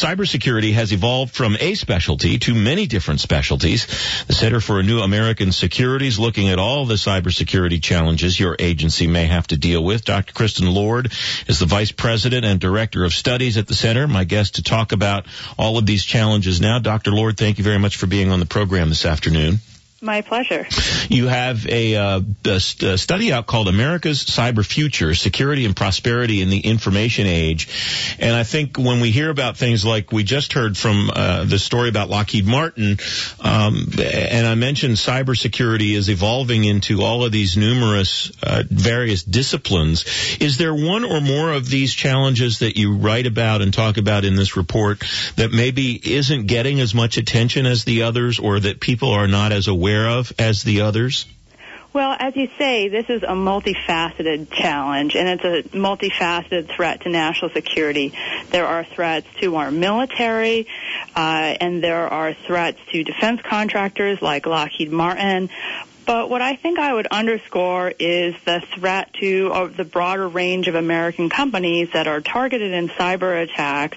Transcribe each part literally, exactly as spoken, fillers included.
cybersecurity has evolved from a specialty to many different specialties. The Center for a New American Security is looking at all the cybersecurity challenges your agency may have to deal with. Doctor Kristen Lord is the Vice President and Director of Studies at the Center. My guest to talk about all of these challenges now. Doctor Lord, thank you very much for being on the program this afternoon. My pleasure. You have a, uh, a, st- a study out called America's Cyber Future, Security and Prosperity in the Information Age. And I think when we hear about things like we just heard from uh, the story about Lockheed Martin, um, and I mentioned cybersecurity is evolving into all of these numerous uh, various disciplines, is there one or more of these challenges that you write about and talk about in this report that maybe isn't getting as much attention as the others, or that people are not as aware of as the others? Well, as you say, this is a multifaceted challenge, and it's a multifaceted threat to national security. There are threats to our military, uh, and there are threats to defense contractors like Lockheed Martin. But what I think I would underscore is the threat to uh, the broader range of American companies that are targeted in cyber attacks,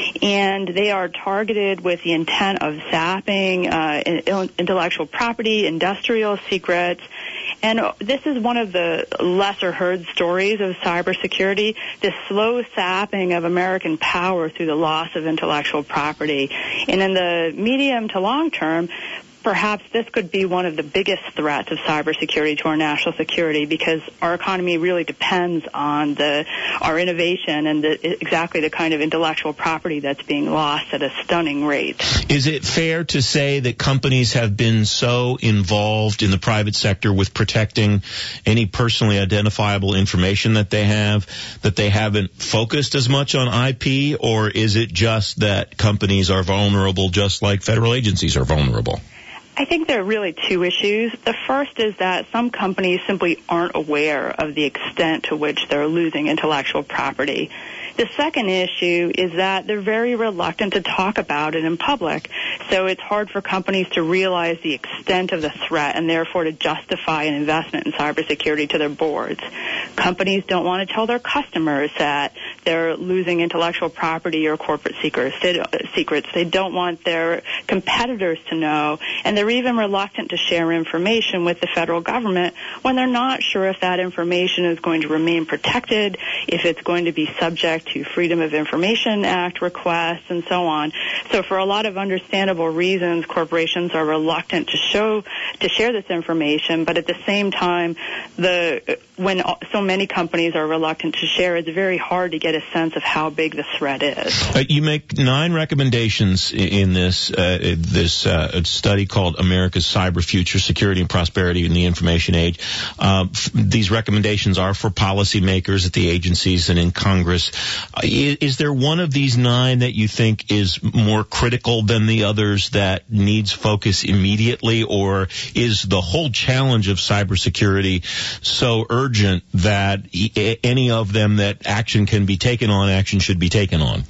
and they are targeted with the intent of sapping uh, intellectual property, industrial secrets. And this is one of the lesser heard stories of cybersecurity, this slow sapping of American power through the loss of intellectual property. And in the medium to long term, perhaps this could be one of the biggest threats of cybersecurity to our national security, because our economy really depends on the our innovation and the, exactly the kind of intellectual property that's being lost at a stunning rate. Is it fair to say that companies have been so involved in the private sector with protecting any personally identifiable information that they have that they haven't focused as much on I P, or is it just that companies are vulnerable just like federal agencies are vulnerable? I think there are really two issues. The first is that some companies simply aren't aware of the extent to which they're losing intellectual property. The second issue is that they're very reluctant to talk about it in public, so it's hard for companies to realize the extent of the threat and therefore to justify an investment in cybersecurity to their boards. Companies don't want to tell their customers that they're losing intellectual property or corporate secrets. They don't, secrets. They don't want their competitors to know, and they're even reluctant to share information with the federal government when they're not sure if that information is going to remain protected, if it's going to be subject to Freedom of Information Act requests, and so on. So for a lot of understandable reasons, corporations are reluctant to show to share this information, but at the same time, the when so many companies are reluctant to share, it's very hard to get a sense of how big the threat is. Uh, you make nine recommendations in this uh, this uh, study called America's Cyber Future, Security and Prosperity in the Information Age. Uh, f- these recommendations are for policymakers at the agencies and in Congress. Uh, is, is there one of these nine that you think is more critical than the others that needs focus immediately, or is the whole challenge of cybersecurity so urgent that e- any of them that action can be taken on, action should be taken on?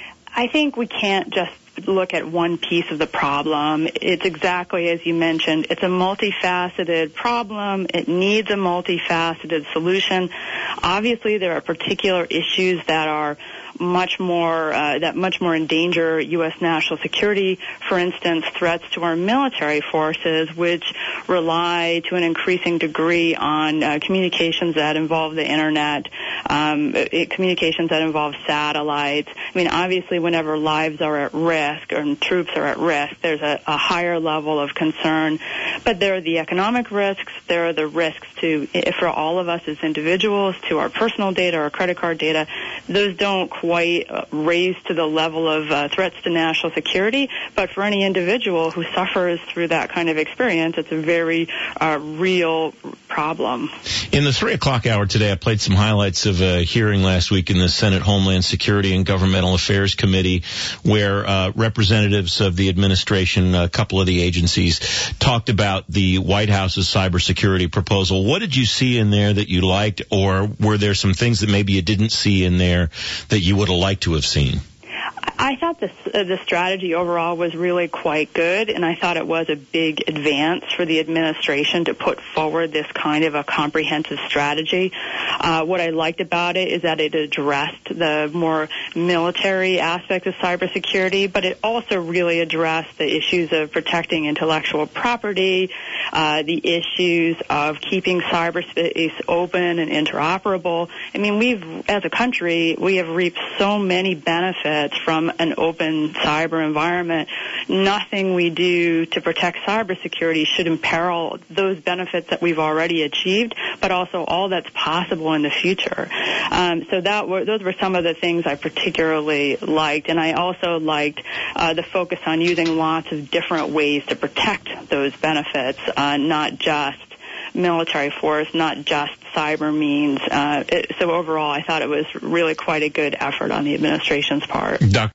I think we can't just look at one piece of the problem. It's exactly as you mentioned. It's a multifaceted problem. It needs a multifaceted solution. Obviously, there are particular issues that are much more uh, that much more endanger U S national security. For instance, threats to our military forces, which rely to an increasing degree on uh, communications that involve the internet, um, it, communications that involve satellites. I mean, obviously, whenever lives are at risk and troops are at risk, there's a, a higher level of concern. But there are the economic risks. There are the risks to, for all of us as individuals, to our personal data, our credit card data. Those don't quite uh, raise to the level of uh, threats to national security, but for any individual who suffers through that kind of experience, it's a very uh, real problem. In the three o'clock hour today, I played some highlights of a hearing last week in the Senate Homeland Security and Governmental Affairs Committee, where uh, representatives of the administration, a couple of the agencies, talked about the White House's cybersecurity proposal. What did you see in there that you liked, or were there some things that maybe you didn't see in there that you would have liked to have seen? I thought this, uh, the strategy overall was really quite good, and I thought it was a big advance for the administration to put forward this kind of a comprehensive strategy. Uh, what I liked about it is that it addressed the more military aspects of cybersecurity, but it also really addressed the issues of protecting intellectual property, uh, the issues of keeping cyberspace open and interoperable. I mean, we've, as a country, we have reaped so many benefits from an open cyber environment. Nothing we do to protect cybersecurity should imperil those benefits that we've already achieved, but also all that's possible in the future. Um, so that were, those were some of the things I particularly liked, and I also liked uh, the focus on using lots of different ways to protect those benefits, uh, not just military force, not just cyber means. Uh, it, so overall, I thought it was really quite a good effort on the administration's part. Doctor